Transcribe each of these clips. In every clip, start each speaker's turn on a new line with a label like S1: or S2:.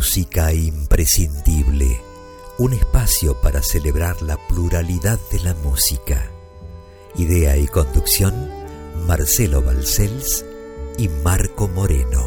S1: Música imprescindible, un espacio para celebrar la pluralidad de la música. Idea y conducción, Marcelo Balcells y Marco Moreno.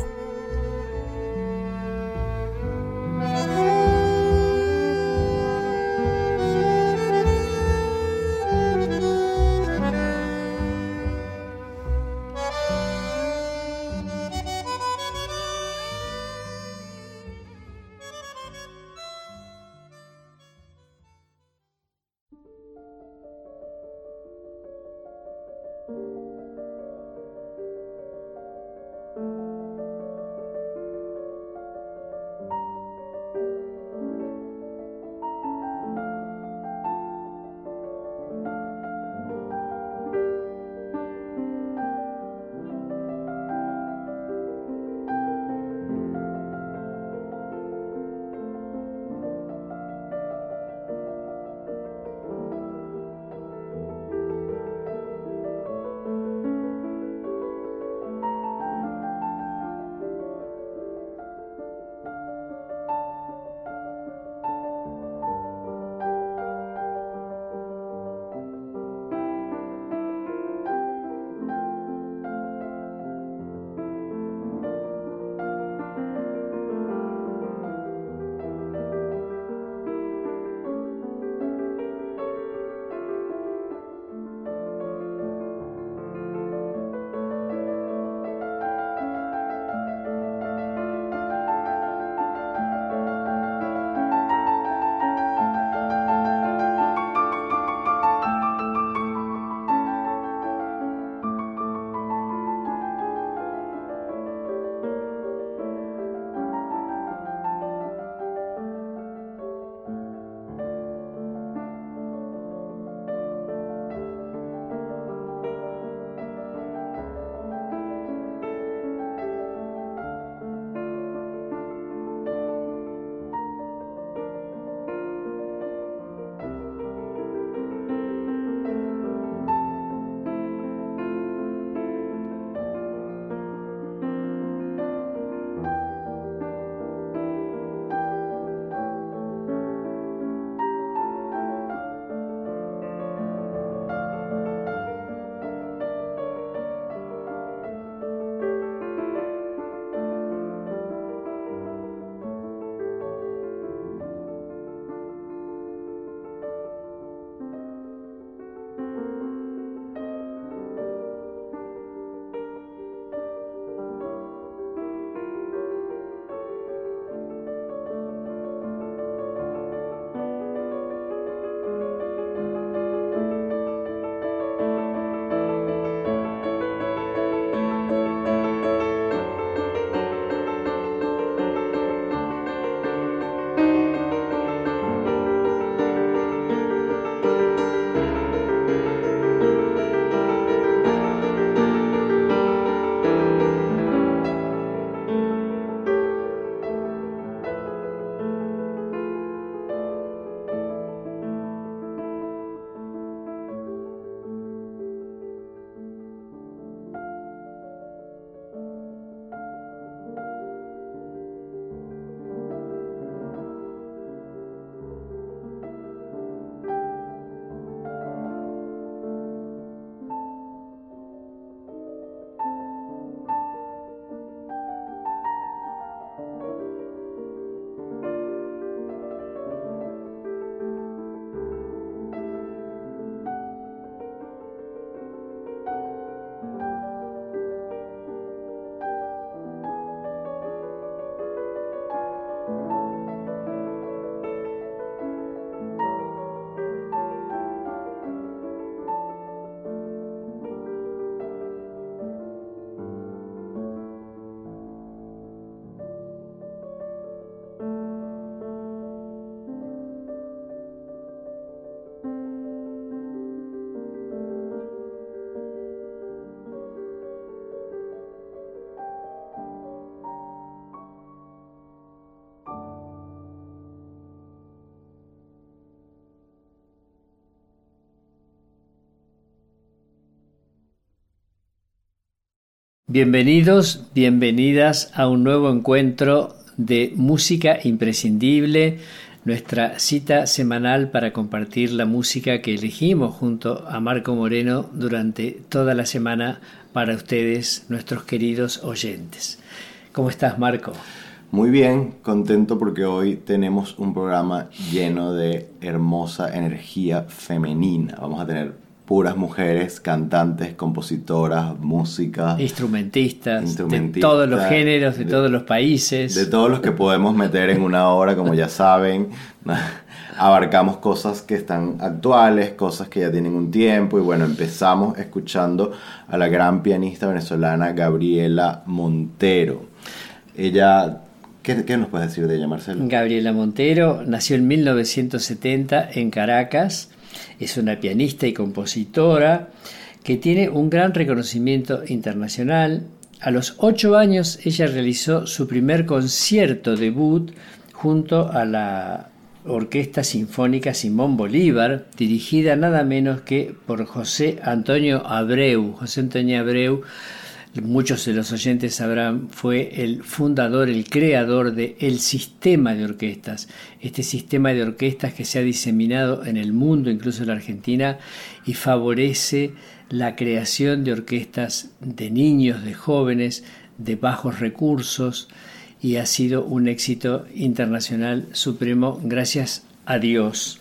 S2: Bienvenidos, bienvenidas a un nuevo encuentro de Música Imprescindible, nuestra cita semanal para compartir la música que elegimos junto a Marco Moreno durante toda la semana para ustedes, nuestros queridos oyentes. ¿Cómo estás, Marco?
S3: Muy bien, contento porque hoy tenemos un programa lleno de hermosa energía femenina. Vamos a tener puras mujeres, cantantes, compositoras, músicas,
S2: instrumentistas, de todos los géneros, de todos los países.
S3: De todos los que podemos meter en una hora, como ya saben. Abarcamos cosas que están actuales, cosas que ya tienen un tiempo. Y bueno, empezamos escuchando a la gran pianista venezolana Gabriela Montero. Ella... ¿Qué nos puedes decir de ella, Marcelo?
S2: Gabriela Montero nació en 1970 en Caracas. Es una pianista y compositora que tiene un gran reconocimiento internacional. A los 8 años ella realizó su primer concierto debut junto a la Orquesta Sinfónica Simón Bolívar, dirigida nada menos que por José Antonio Abreu. José Antonio Abreu, muchos de los oyentes sabrán, fue el fundador, el creador del sistema de orquestas. Este sistema de orquestas que se ha diseminado en el mundo, incluso en la Argentina, y favorece la creación de orquestas de niños, de jóvenes, de bajos recursos, y ha sido un éxito internacional supremo, gracias a Dios.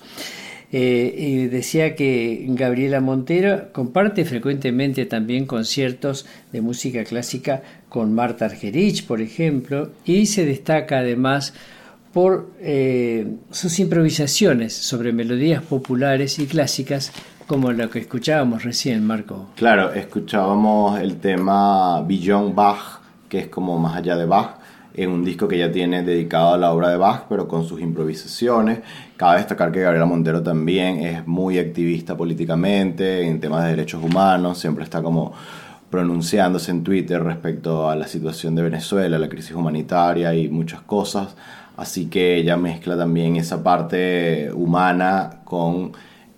S2: Y decía que Gabriela Montero comparte frecuentemente también conciertos de música clásica con Marta Argerich, por ejemplo, y se destaca además por sus improvisaciones sobre melodías populares y clásicas, como lo que escuchábamos recién, Marco.
S3: Claro, escuchábamos el tema Beyond Bach, que es como más allá de Bach, en un disco que ya tiene dedicado a la obra de Bach, pero con sus improvisaciones. Cabe destacar que Gabriela Montero también es muy activista políticamente en temas de derechos humanos, siempre está como pronunciándose en Twitter respecto a la situación de Venezuela, la crisis humanitaria y muchas cosas, así que ella mezcla también esa parte humana con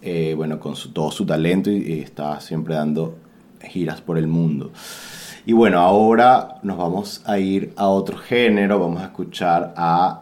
S3: todo su talento y está siempre dando giras por el mundo. Y bueno, ahora nos vamos a ir a otro género, vamos a escuchar a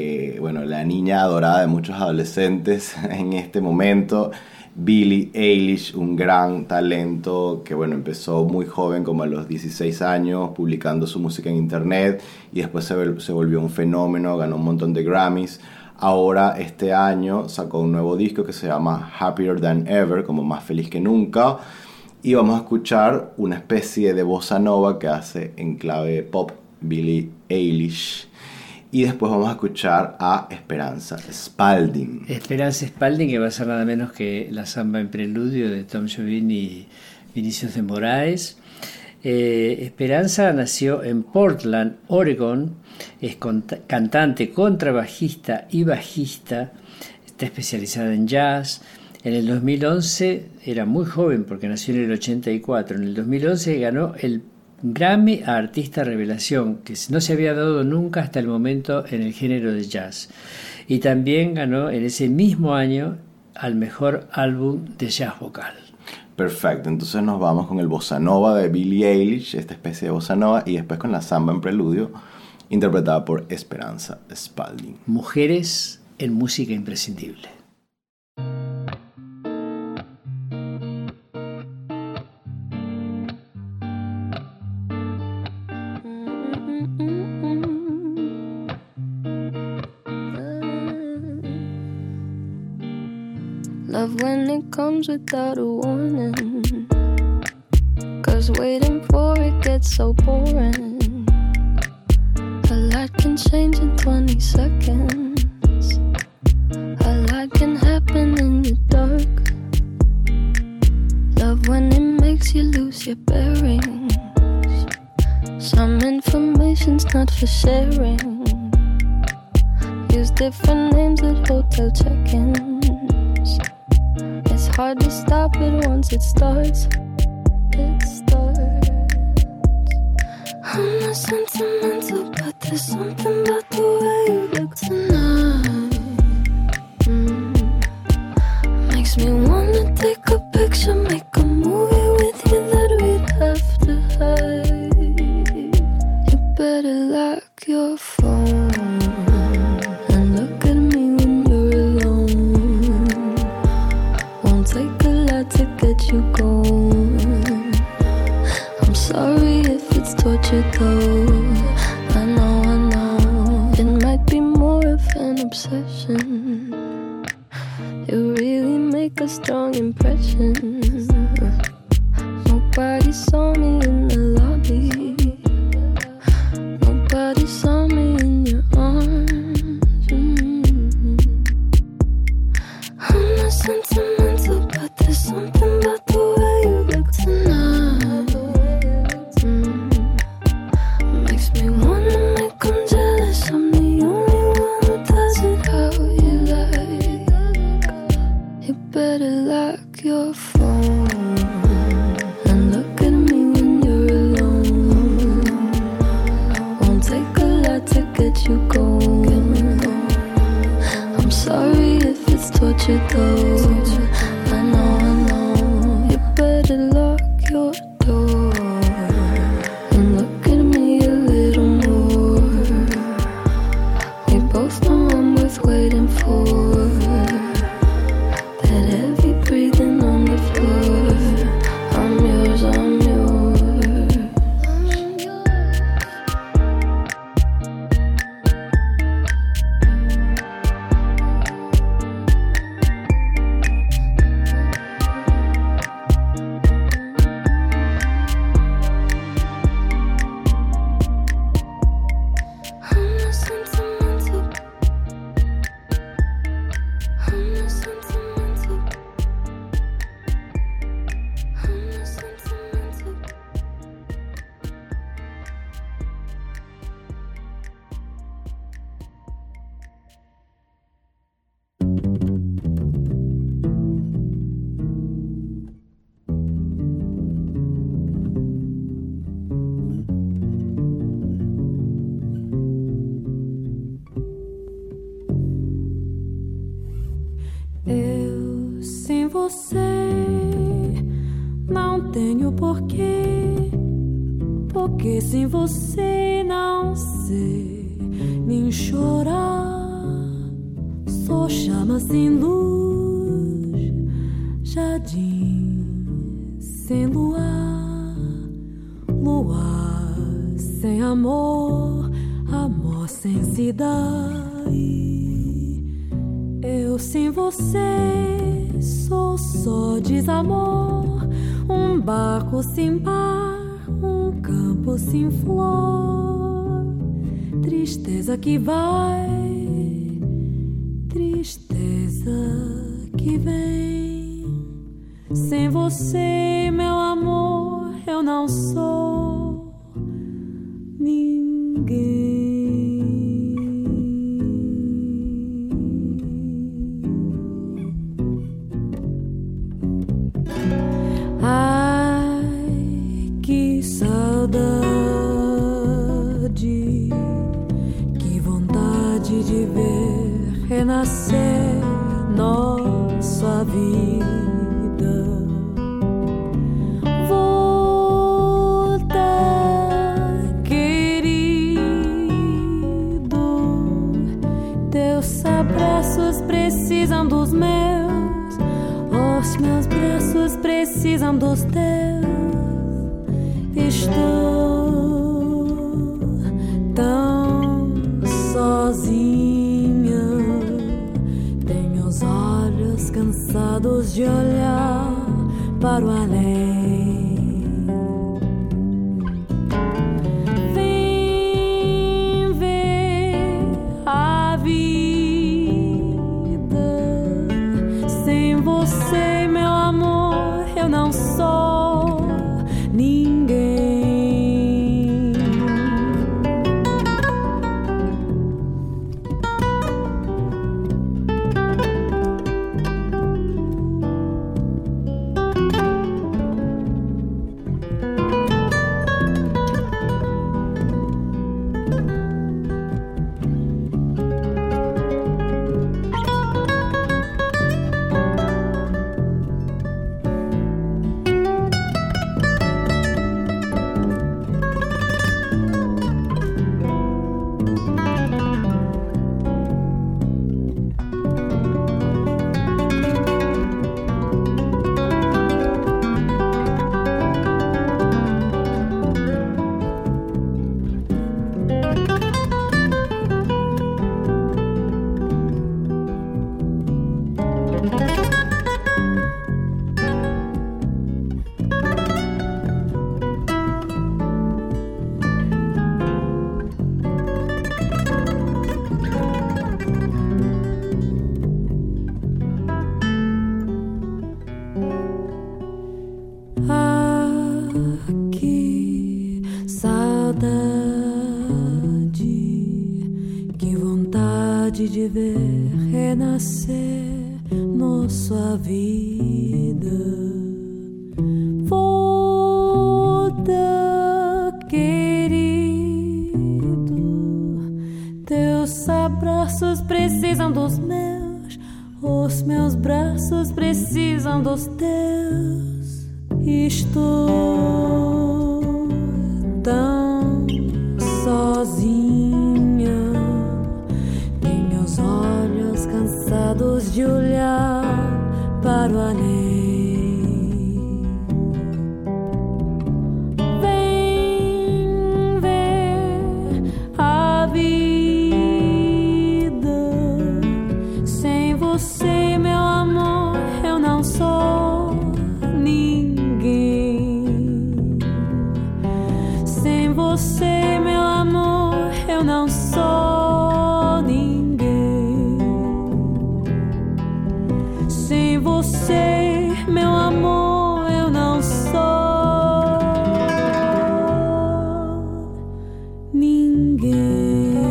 S3: la niña adorada de muchos adolescentes en este momento, Billie Eilish, un gran talento que empezó muy joven, como a los 16 años, publicando su música en internet y después se volvió un fenómeno, ganó un montón de Grammys. Ahora este año sacó un nuevo disco que se llama Happier Than Ever, como más feliz que nunca. Y vamos a escuchar una especie de bossa nova que hace en clave pop Billie Eilish. Y después vamos a escuchar a Esperanza Spalding.
S2: Esperanza Spalding, que va a ser nada menos que la samba en preludio de Tom Jobim y Vinicius de Moraes. Esperanza nació en Portland, Oregon. Es cantante, contrabajista y bajista. Está especializada en jazz. En el 2011, era muy joven porque nació en el 84, en el 2011 ganó el Grammy a Artista Revelación, que no se había dado nunca hasta el momento en el género de jazz. Y también ganó en ese mismo año al mejor álbum de jazz vocal.
S3: Perfecto, entonces nos vamos con el bossa nova de Billie Eilish, esta especie de bossa nova, y después con la samba en preludio, interpretada por Esperanza Spalding.
S2: Mujeres en Música Imprescindible.
S4: Love when it comes without a warning, 'cause waiting for it gets so boring. A lot can change in 20 seconds. A lot can happen in the dark. Love when it makes you lose your bearings. Some information's not for sharing. Use different names at hotel check-ins. It's hard to stop it once it starts. It starts. I'm not sentimental, but there's something about the way you look tonight. Makes me wanna take a picture, make a movie with you that we'd have to hide. You better lock your phone. passion. You really make a strong impression. Nobody saw me in the lobby. Nobody saw me in your arms. I'm not sentimental, but there's something about the way you look tonight. Makes me wanna make them jealous. I'm the only one who does it how you like. You better lock your phone and look at me when you're alone. Won't take a lot to get you going. I'm sorry if it's torture though. I know. You better lock your door and look at me a little more. We both know I'm worth waiting for. That heavy breathing on the floor. I'm yours, I'm yours. I'm not sentimental. I'm not sentimental. I'm not sentimental.
S5: Eu sem você não tenho porquê, porque sem você não sei nem chorar. Sou chama sem luz, jardim sem luar, luar sem amor, amor sem cidade. Eu sem você sou só desamor, um barco sem par, um campo sem flor, tristeza que vai, tristeza que vem. Sem você, meu amor, eu não sou ninguém. Ai, que saudade, que vontade de ver renascer nossa vida. Volta, querido, teus abraços precisam dos meus, os meus braços precisam dos teus. Estou tão sozinha, tenho os olhos cansados de olhar para o além. Vem ver a vida. Sem você, meu amor, eu não sou ninguém. de ver renascer nossa vida. Volta, querido, teus abraços precisam dos meus, os meus braços precisam dos teus. Estou tão sozinha, em meus olhos cansados de olhar para o além. Vem ver a vida. Sem você, meu amor, eu não sou ninguém. Sem você, meu amor, eu não sou ninguém. Sem você, meu amor, eu não sou ninguém.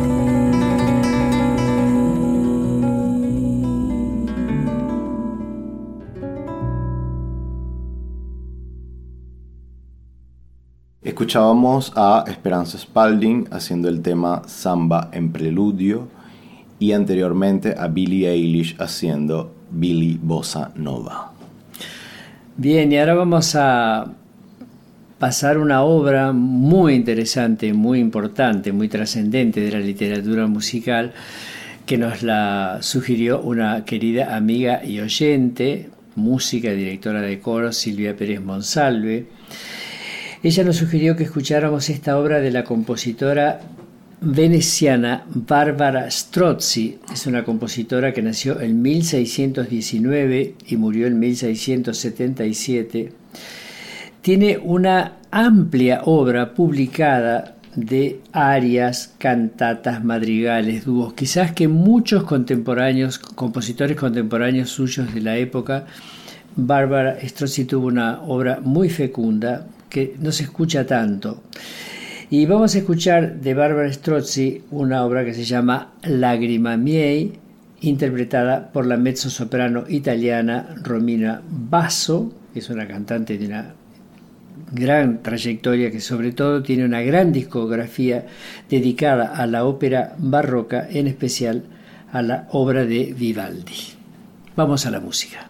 S3: Escuchábamos a Esperanza Spalding haciendo el tema Samba en Preludio y anteriormente a Billie Eilish haciendo Billy Bossa Nova.
S2: Bien, y ahora vamos a pasar una obra muy interesante, muy importante, muy trascendente de la literatura musical, que nos la sugirió una querida amiga y oyente, música y directora de coro, Silvia Pérez Monsalve. Ella nos sugirió que escucháramos esta obra de la compositora veneciana Barbara Strozzi. Es una compositora que nació en 1619 y murió en 1677. Tiene una amplia obra publicada de arias, cantatas, madrigales, dúos. Quizás que muchos contemporáneos, compositores contemporáneos suyos de la época, Barbara Strozzi tuvo una obra muy fecunda que no se escucha tanto. Y vamos a escuchar de Barbara Strozzi una obra que se llama Lagrima Miei, interpretada por la mezzosoprano italiana Romina Basso, que es una cantante de una gran trayectoria, que sobre todo tiene una gran discografía dedicada a la ópera barroca, en especial a la obra de Vivaldi. Vamos a la música.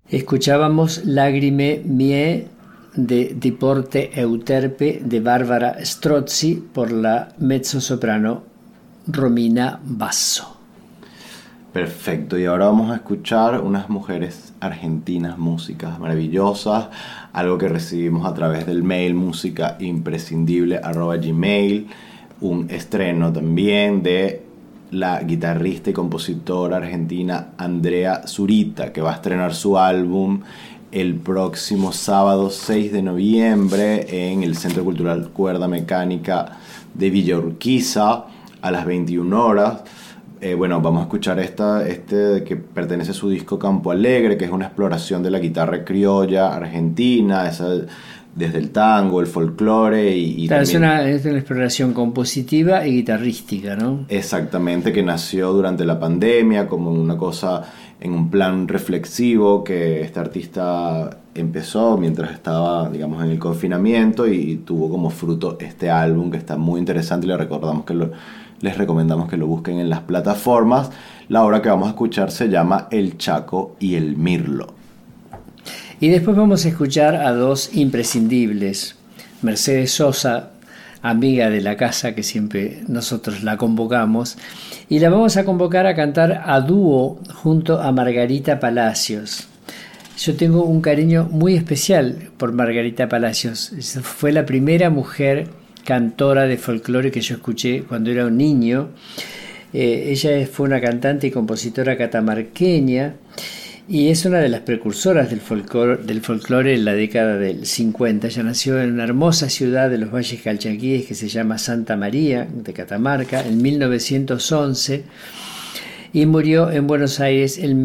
S2: Escuchábamos Lagrime mie de Diporte Euterpe de Bárbara Strozzi por la mezzosoprano Romina Basso.
S3: Perfecto, y ahora vamos a escuchar unas mujeres argentinas, músicas maravillosas, algo que recibimos a través del mail musicaimprescindible@gmail, un estreno también de la guitarrista y compositora argentina Andrea Zurita, que va a estrenar su álbum el próximo sábado 6 de noviembre en el Centro Cultural Cuerda Mecánica de Villa Urquiza a las 21 horas. Bueno, vamos a escuchar este que pertenece a su disco Campo Alegre, que es una exploración de la guitarra criolla argentina, desde el tango, el folclore y
S2: claro,
S3: también...
S2: es una exploración compositiva y guitarrística, ¿no?
S3: Exactamente, que nació durante la pandemia como una cosa en un plan reflexivo que este artista empezó mientras estaba, digamos, en el confinamiento y tuvo como fruto este álbum que está muy interesante y les recomendamos que lo busquen en las plataformas. La obra que vamos a escuchar se llama El Chaco y el Mirlo.
S2: Y después vamos a escuchar a dos imprescindibles. Mercedes Sosa, amiga de la casa, que siempre nosotros la convocamos, y la vamos a convocar a cantar a dúo junto a Margarita Palacios. Yo tengo un cariño muy especial por Margarita Palacios. Fue la primera mujer cantora de folclore que yo escuché cuando era un niño. Ella fue una cantante y compositora catamarqueña y es una de las precursoras del folclore en la década del 50. Ella nació en una hermosa ciudad de los Valles Calchaquíes que se llama Santa María de Catamarca en 1911 y murió en Buenos Aires en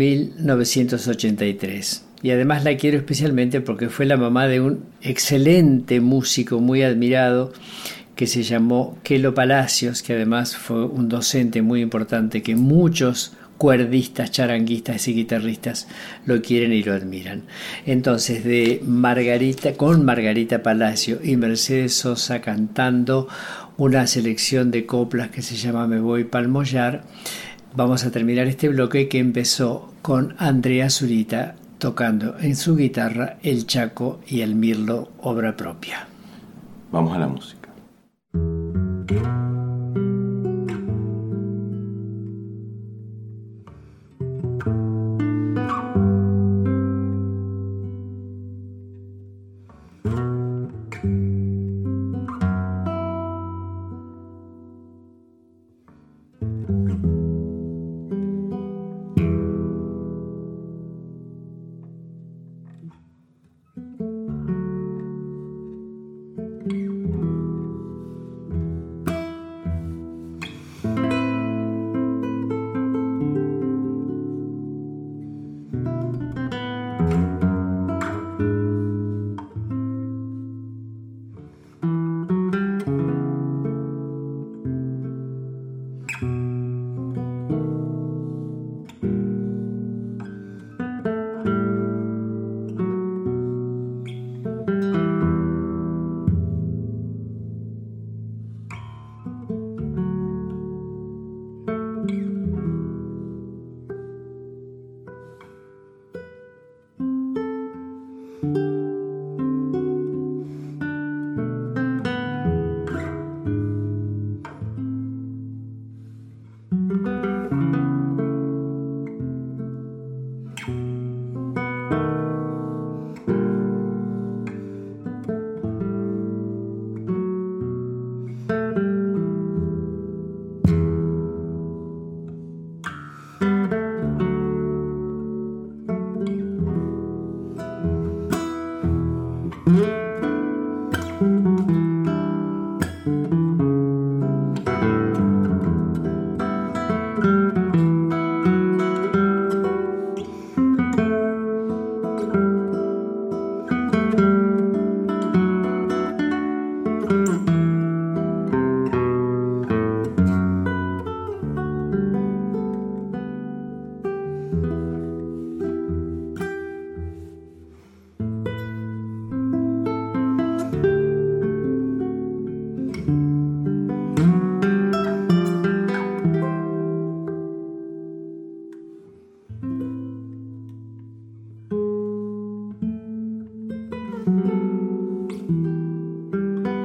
S2: 1983. Y además la quiero especialmente porque fue la mamá de un excelente músico muy admirado que se llamó Quelo Palacios, que además fue un docente muy importante que muchos cuerdistas, charanguistas y guitarristas lo quieren y lo admiran. Entonces, con Margarita Palacio y Mercedes Sosa cantando una selección de coplas que se llama Me Voy Pa'l Mollar, vamos a terminar este bloque que empezó con Andrea Zurita tocando en su guitarra El Chaco y el Mirlo, obra propia.
S3: Vamos a la música.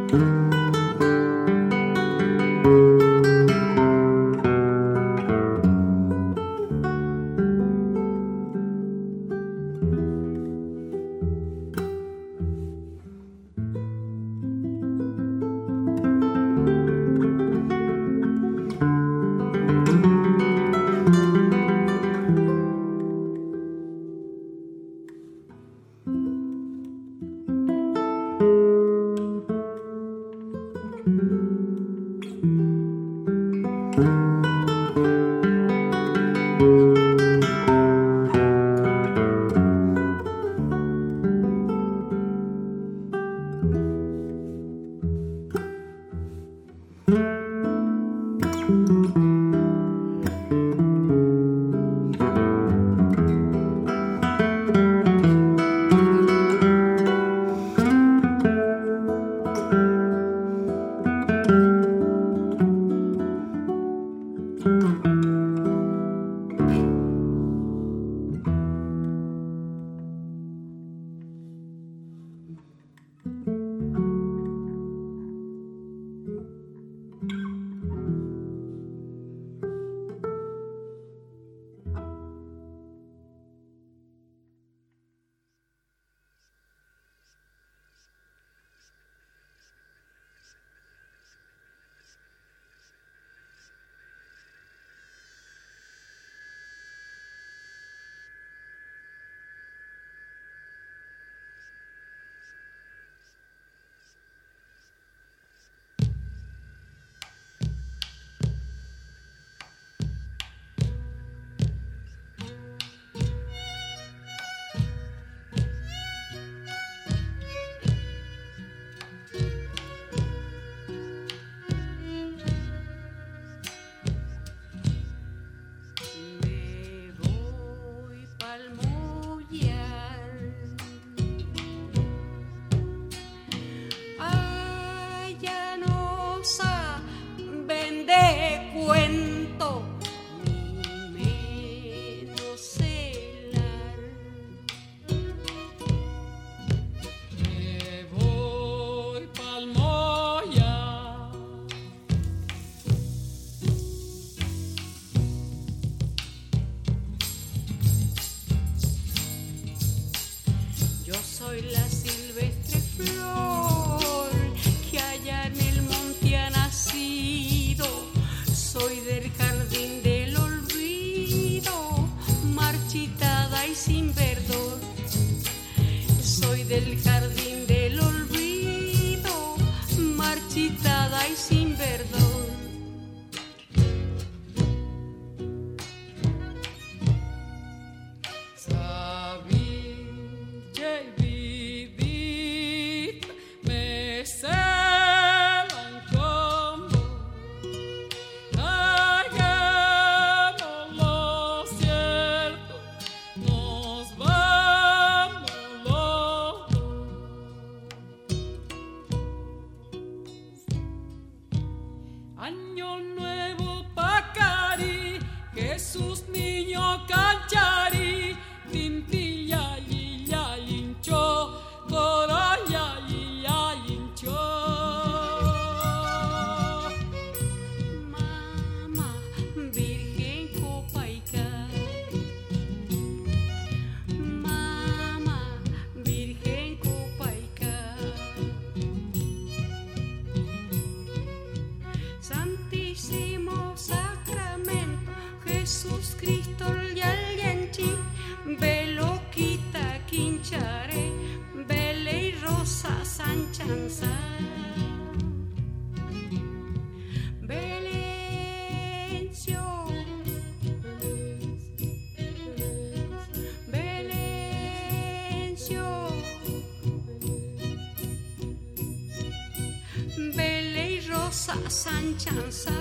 S6: sanchanza,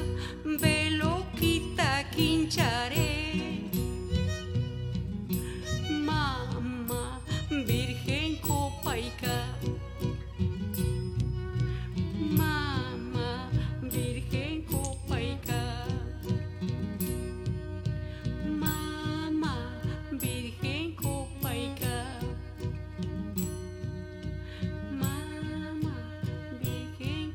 S6: velo quita quincharé. Mamá, Virgen Copaica. Mamá, Virgen Copaica. Mamá, Virgen Copaica. Mamá, Virgen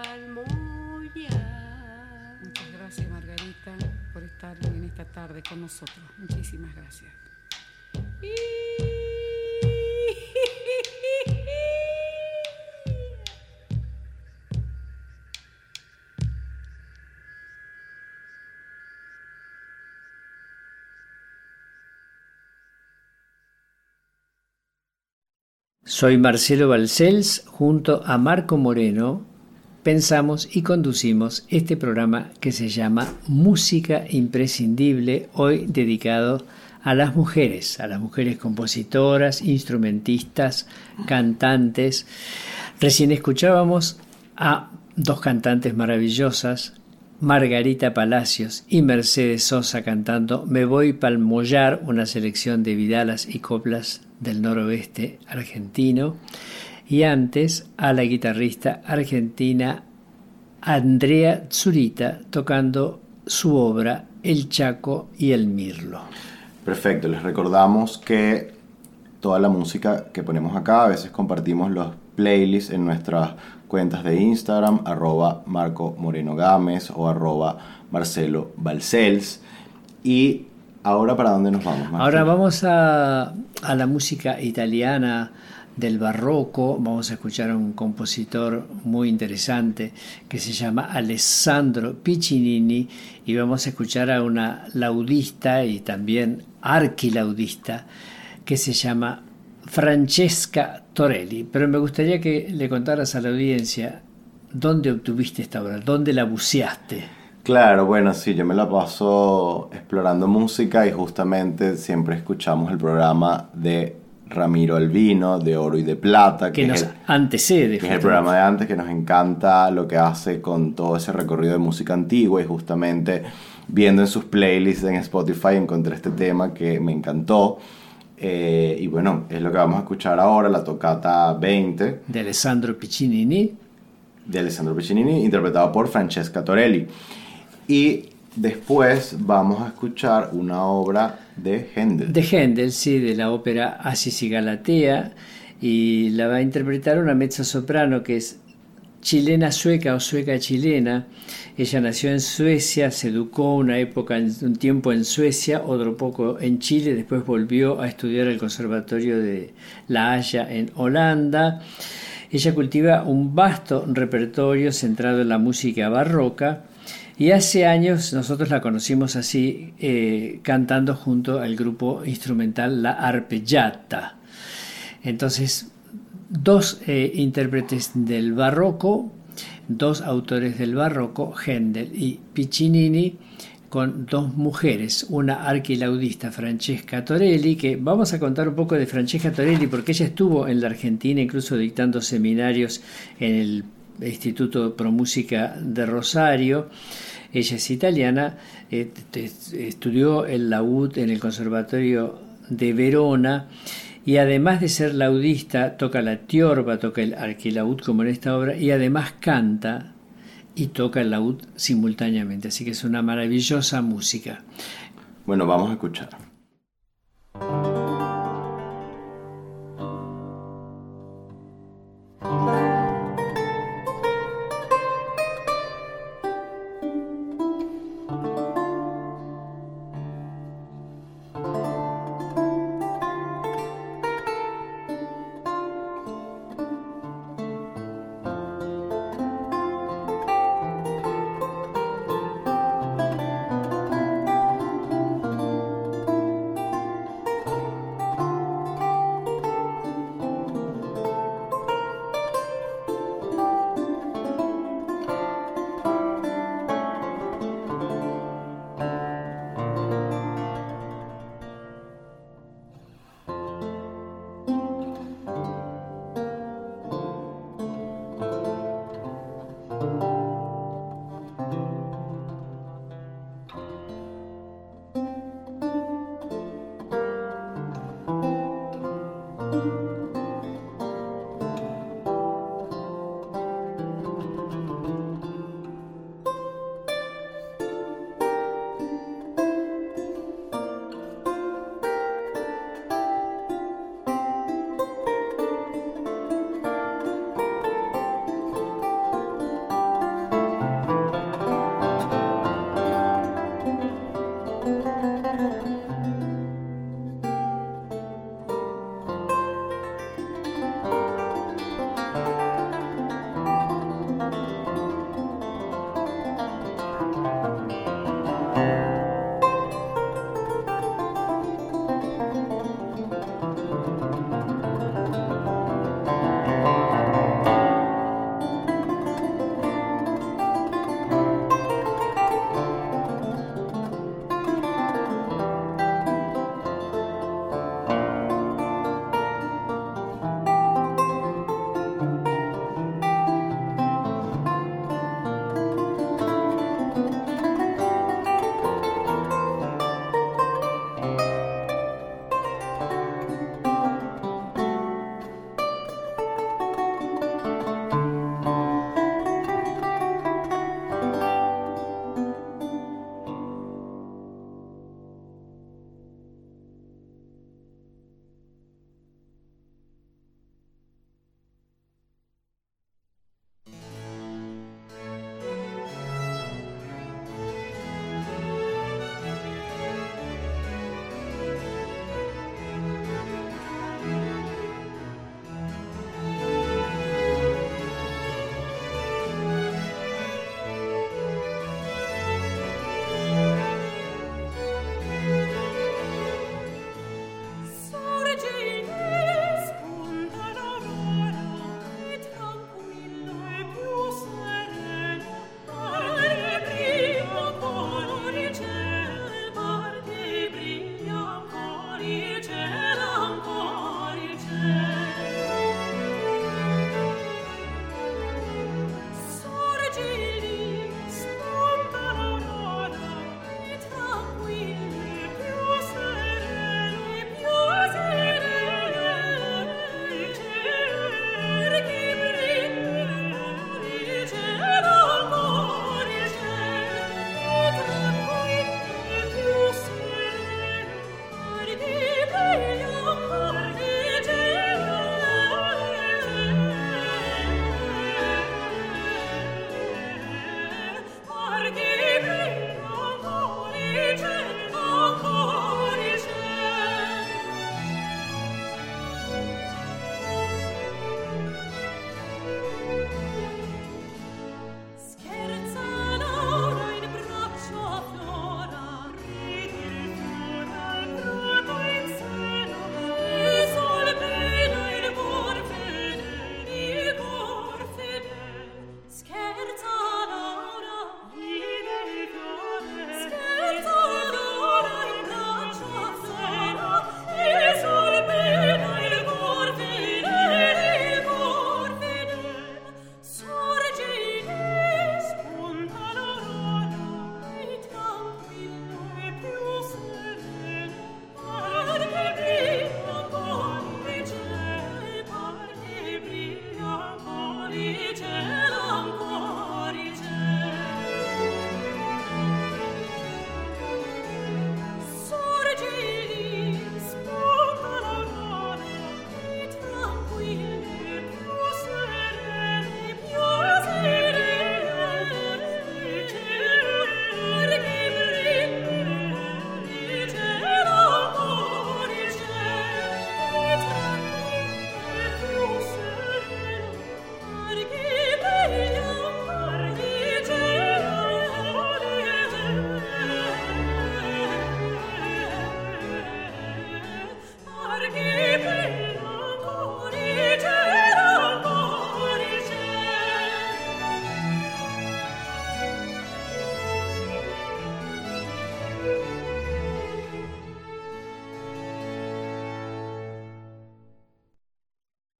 S6: palmoya.
S7: Muchas gracias, Margarita, por estar en esta tarde con nosotros. Muchísimas gracias.
S2: Soy Marcelo Balcells, junto a Marco Moreno, pensamos y conducimos este programa que se llama Música Imprescindible, hoy dedicado a las mujeres compositoras, instrumentistas, cantantes. Recién escuchábamos a dos cantantes maravillosas, Margarita Palacios y Mercedes Sosa, cantando Me voy pa'l Mollar, una selección de vidalas y coplas del noroeste argentino, y antes a la guitarrista argentina Andrea Zurita tocando su obra El Chaco y el Mirlo.
S3: Perfecto, les recordamos que toda la música que ponemos acá, a veces compartimos los playlists en nuestras cuentas de Instagram, @Marco Moreno Gámez o @Marcelo Balcells. Y ahora, ¿para dónde nos vamos, Marcelo?
S2: Ahora vamos a la música italiana del barroco. Vamos a escuchar a un compositor muy interesante que se llama Alessandro Piccinini, y vamos a escuchar a una laudista y también arquilaudista que se llama Francesca Torelli. Pero me gustaría que le contaras a la audiencia dónde obtuviste esta obra, dónde la buceaste.
S3: Claro, bueno, sí, yo me la paso explorando música y justamente siempre escuchamos el programa de Ramiro Albino, de Oro y de Plata,
S2: que nos antecede.
S3: Que es el programa de antes, que nos encanta lo que hace con todo ese recorrido de música antigua, y justamente viendo en sus playlists en Spotify encontré este tema que me encantó. Y bueno, es lo que vamos a escuchar ahora, la tocata 20
S2: de Alessandro Piccinini,
S3: interpretado por Francesca Torelli. Y después vamos a escuchar una obra de Händel.
S2: De Händel, sí, de la ópera Acis y Galatea, y la va a interpretar una mezzosoprano que es chilena sueca o sueca chilena. Ella nació en Suecia, se educó un tiempo en Suecia, otro poco en Chile, después volvió a estudiar al Conservatorio de La Haya en Holanda. Ella cultiva un vasto repertorio centrado en la música barroca, y hace años nosotros la conocimos así, cantando junto al grupo instrumental La Arpeggiata. Entonces, dos intérpretes del barroco, dos autores del barroco, Händel y Piccinini, con dos mujeres, una arquilaudista, Francesca Torelli, que vamos a contar un poco de Francesca Torelli porque ella estuvo en la Argentina incluso dictando seminarios en el Instituto Pro Música de Rosario. Ella es italiana, estudió el laúd en el Conservatorio de Verona, y además de ser laudista, toca la tiorba, toca el arquilaúd como en esta obra, y además canta y toca el laúd simultáneamente. Así que es una maravillosa música.
S3: Bueno, vamos a escuchar.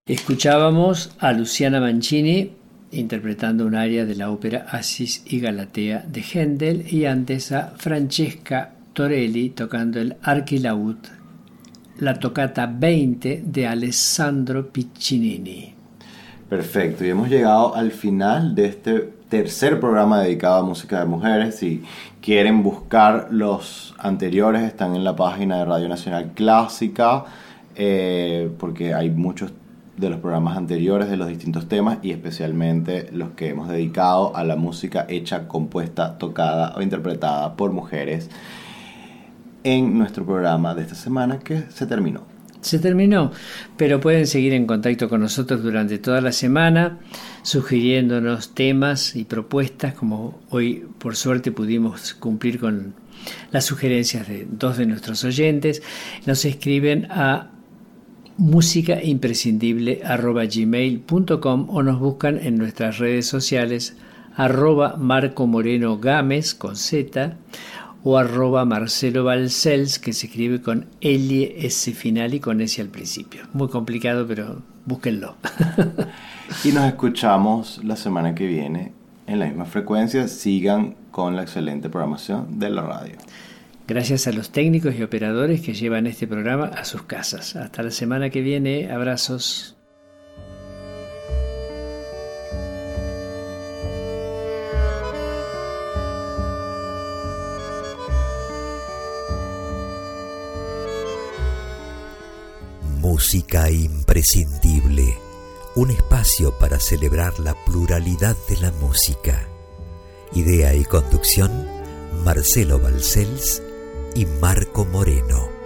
S2: Escuchábamos a Luciana Mancini interpretando un aria de la ópera Acis y Galatea de Händel, y antes a Francesca Torelli tocando el Archilaud, la tocata 20 de Alessandro Piccinini.
S3: Perfecto, y hemos llegado al final de este tercer programa dedicado a música de mujeres. Si quieren buscar los anteriores, están en la página de Radio Nacional Clásica, porque hay muchos de los programas anteriores de los distintos temas, y especialmente los que hemos dedicado a la música hecha, compuesta, tocada o interpretada por mujeres en nuestro programa de esta semana, que se terminó.
S2: Se terminó, pero pueden seguir en contacto con nosotros durante toda la semana, sugiriéndonos temas y propuestas, como hoy por suerte pudimos cumplir con las sugerencias de 2 de nuestros oyentes. Nos escriben a musicaimprescindible@gmail.com o nos buscan en nuestras redes sociales @MarcoMorenoGámez con Z o @Marcelo Balcells, que se escribe con L-S final y con S al principio. Muy complicado, pero búsquenlo.
S3: Y nos escuchamos la semana que viene en la misma frecuencia. Sigan con la excelente programación de la radio.
S2: Gracias a los técnicos y operadores que llevan este programa a sus casas. Hasta la semana que viene. Abrazos.
S1: Música imprescindible. Un espacio para celebrar la pluralidad de la música. Idea y conducción, Marcelo Balcells y Marco Moreno.